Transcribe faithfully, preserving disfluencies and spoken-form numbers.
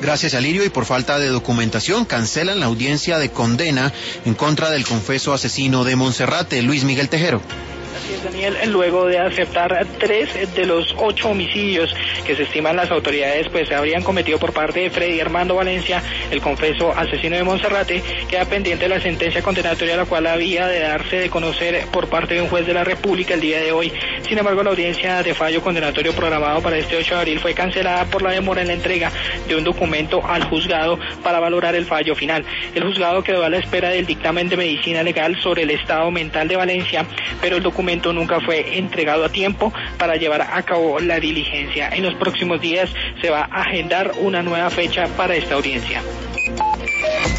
Gracias, Alirio, y por falta de documentación cancelan la audiencia de condena en contra del confeso asesino de Monserrate, Luis Miguel Tejero. Así es, Daniel, luego de aceptar tres de los ocho homicidios que se estiman las autoridades pues se habrían cometido por parte de Freddy Armando Valencia, el confeso asesino de Monserrate, queda pendiente la sentencia condenatoria, la cual había de darse de conocer por parte de un juez de la República el día de hoy. Sin embargo, la audiencia de fallo condenatorio programado para este ocho de abril fue cancelada por la demora en la entrega de un documento al juzgado para valorar el fallo final. El juzgado quedó a la espera del dictamen de medicina legal sobre el estado mental de Valencia, pero el documento nunca fue entregado a tiempo para llevar a cabo la diligencia. En los próximos días se va a agendar una nueva fecha para esta audiencia.